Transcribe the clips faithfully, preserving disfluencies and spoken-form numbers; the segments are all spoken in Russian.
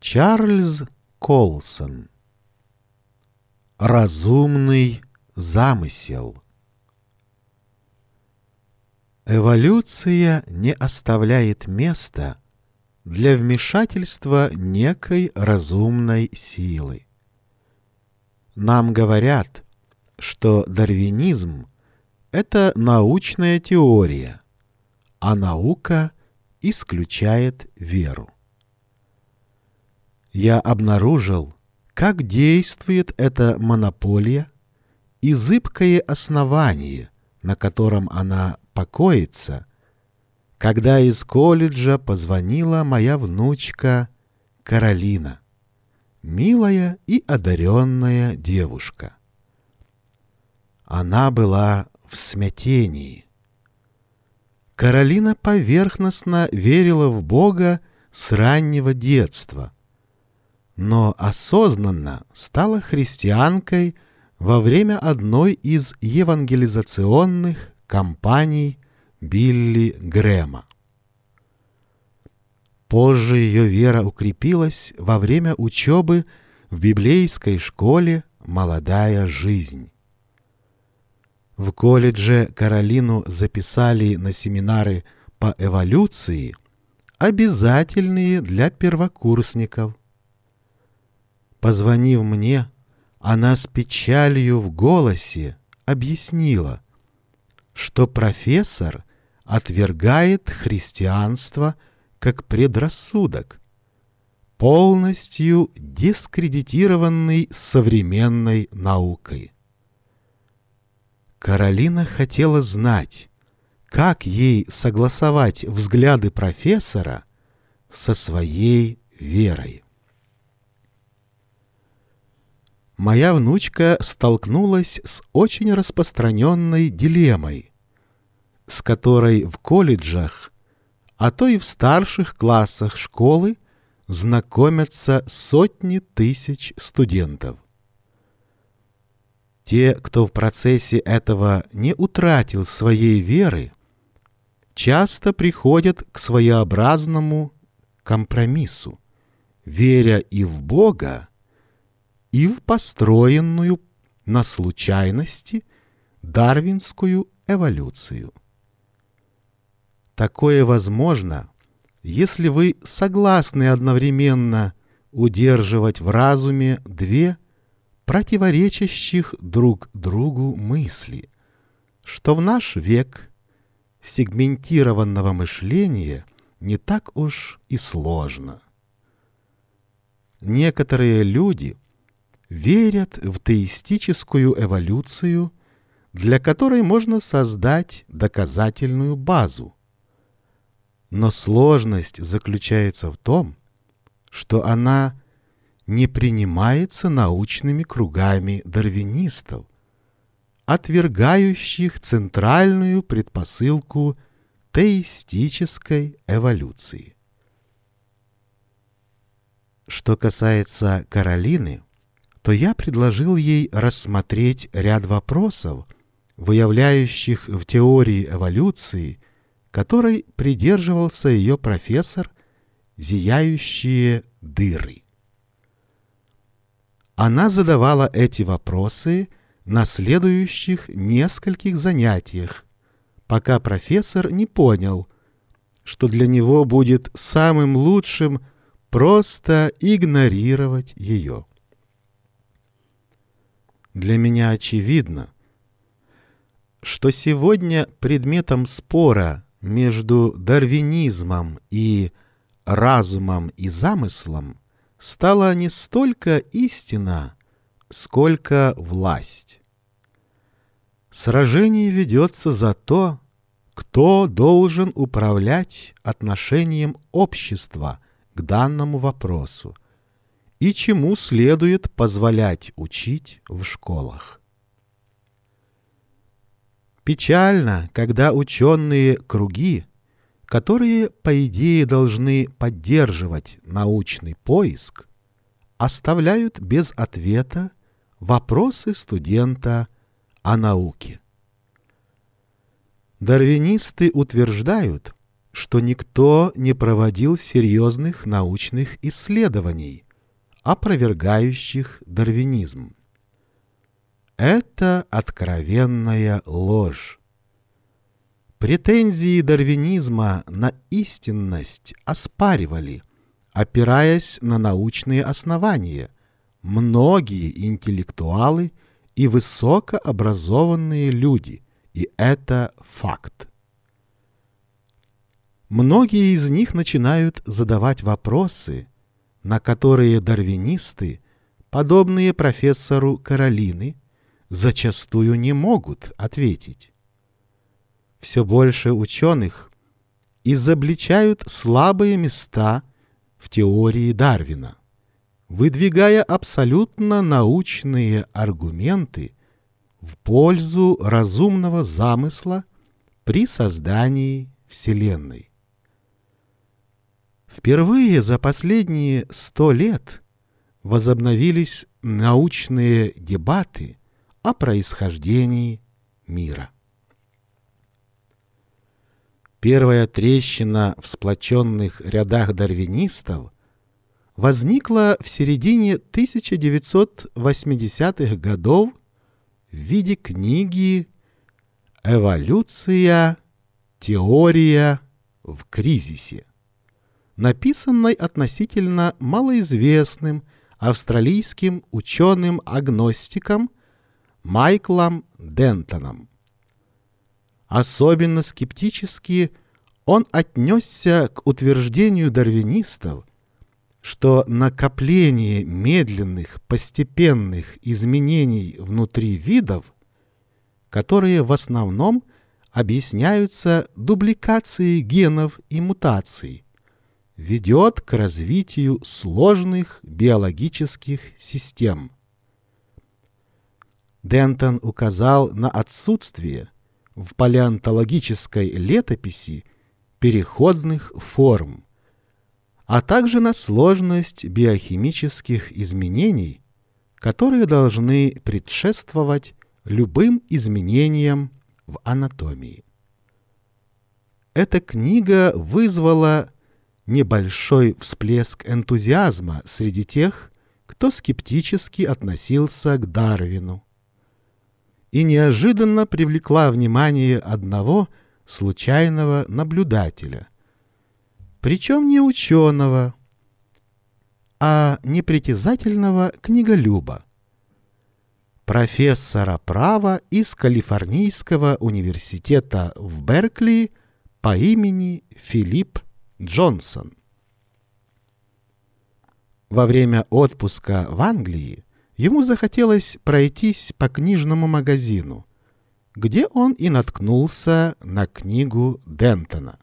Чарльз Колсон. Разумный замысел. Эволюция не оставляет места для вмешательства некой разумной силы. Нам говорят, что дарвинизм — это научная теория, а наука исключает веру. Я обнаружил, как действует эта монополия и зыбкое основание, на котором она покоится, когда из колледжа позвонила моя внучка Каролина, милая и одаренная девушка. Она была в смятении. Каролина поверхностно верила в Бога с раннего детства, но осознанно стала христианкой во время одной из евангелизационных кампаний Билли Грэма. Позже ее вера укрепилась во время учебы в библейской школе «Молодая жизнь». В колледже Каролину записали на семинары по эволюции, обязательные для первокурсников. Позвонив мне, она с печалью в голосе объяснила, что профессор отвергает христианство как предрассудок, полностью дискредитированный современной наукой. Каролина хотела знать, как ей согласовать взгляды профессора со своей верой. Моя внучка столкнулась с очень распространенной дилеммой, с которой в колледжах, а то и в старших классах школы знакомятся сотни тысяч студентов. Те, кто в процессе этого не утратил своей веры, часто приходят к своеобразному компромиссу, веря и в Бога, и в построенную на случайности дарвинскую эволюцию. Такое возможно, если вы согласны одновременно удерживать в разуме две противоречащих друг другу мысли, что в наш век сегментированного мышления не так уж и сложно. Некоторые люди верят в теистическую эволюцию, для которой можно создать доказательную базу. Но сложность заключается в том, что она не принимается научными кругами дарвинистов, отвергающих центральную предпосылку теистической эволюции. Что касается Каролины, то я предложил ей рассмотреть ряд вопросов, выявляющих в теории эволюции, которой придерживался ее профессор, зияющие дыры. Она задавала эти вопросы на следующих нескольких занятиях, пока профессор не понял, что для него будет самым лучшим просто игнорировать ее. Для меня очевидно, что сегодня предметом спора между дарвинизмом и разумом и замыслом стала не столько истина, сколько власть. Сражение ведется за то, кто должен управлять отношением общества к данному вопросу и чему следует позволять учить в школах. Печально, когда ученые круги, которые, по идее, должны поддерживать научный поиск, оставляют без ответа вопросы студента о науке. Дарвинисты утверждают, что никто не проводил серьезных научных исследований, опровергающих дарвинизм. Это откровенная ложь. Претензии дарвинизма на истинность оспаривали, опираясь на научные основания, многие интеллектуалы и высокообразованные люди, и это факт. Многие из них начинают задавать вопросы, на которые дарвинисты, подобные профессору Каролины, зачастую не могут ответить. Все больше ученых изобличают слабые места в теории Дарвина, выдвигая абсолютно научные аргументы в пользу разумного замысла при создании Вселенной. Впервые за последние сто лет возобновились научные дебаты о происхождении мира. Первая трещина в сплоченных рядах дарвинистов возникла в середине тысяча девятьсот восьмидесятых годов в виде книги «Эволюция. Теория в кризисе», написанной относительно малоизвестным австралийским ученым-агностиком Майклом Дентоном. Особенно скептически он отнесся к утверждению дарвинистов, что накопление медленных постепенных изменений внутри видов, которые в основном объясняются дубликацией генов и мутаций, ведет к развитию сложных биологических систем. Дентон указал на отсутствие в палеонтологической летописи переходных форм, а также на сложность биохимических изменений, которые должны предшествовать любым изменениям в анатомии. Эта книга вызвала небольшой всплеск энтузиазма среди тех, кто скептически относился к Дарвину, и неожиданно привлекла внимание одного случайного наблюдателя, причем не ученого, а непритязательного книголюба, профессора права из Калифорнийского университета в Беркли по имени Филипп Джонсон. Во время отпуска в Англии ему захотелось пройтись по книжному магазину, где он и наткнулся на книгу Дентона.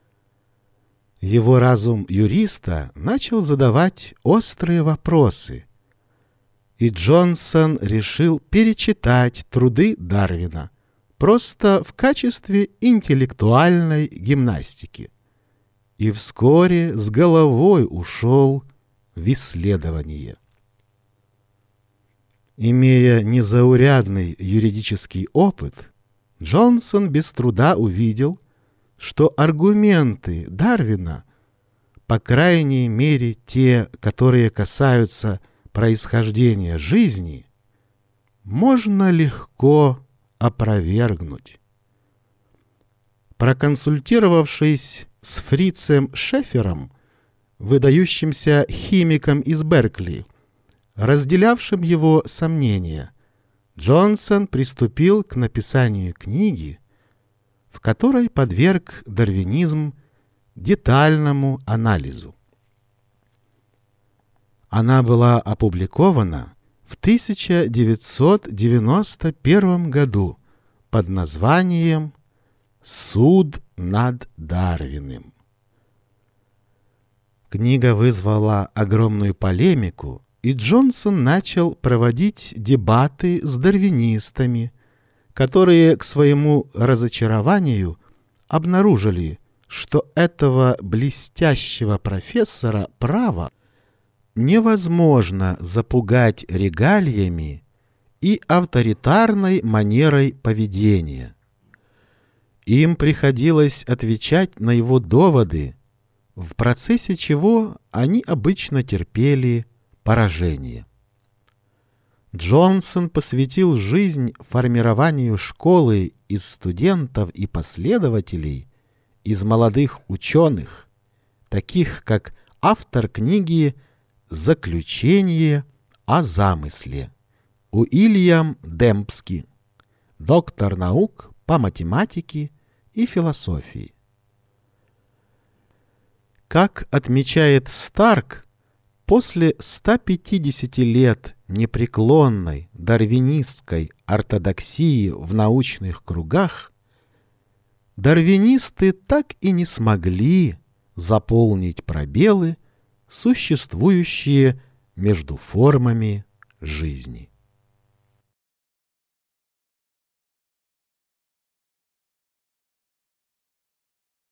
Его разум юриста начал задавать острые вопросы, и Джонсон решил перечитать труды Дарвина просто в качестве интеллектуальной гимнастики, и вскоре с головой ушел в исследование. Имея незаурядный юридический опыт, Джонсон без труда увидел, что аргументы Дарвина, по крайней мере те, которые касаются происхождения жизни, можно легко опровергнуть. Проконсультировавшись с Фрицем Шефером, выдающимся химиком из Беркли, разделявшим его сомнения, Джонсон приступил к написанию книги, в которой подверг дарвинизм детальному анализу. Она была опубликована в тысяча девятьсот девяносто первом году под названием «Суд над Дарвиным». Книга вызвала огромную полемику, и Джонсон начал проводить дебаты с дарвинистами, которые к своему разочарованию обнаружили, что этого блестящего профессора права невозможно запугать регалиями и авторитарной манерой поведения. Им приходилось отвечать на его доводы, в процессе чего они обычно терпели поражение. Джонсон посвятил жизнь формированию школы из студентов и последователей, из молодых ученых, таких как автор книги «Заключение о замысле» Уильям Демпски, доктор наук по математике и философии. Как отмечает Старк, после ста пятидесяти лет непреклонной дарвинистской ортодоксии в научных кругах дарвинисты так и не смогли заполнить пробелы, существующие между формами жизни.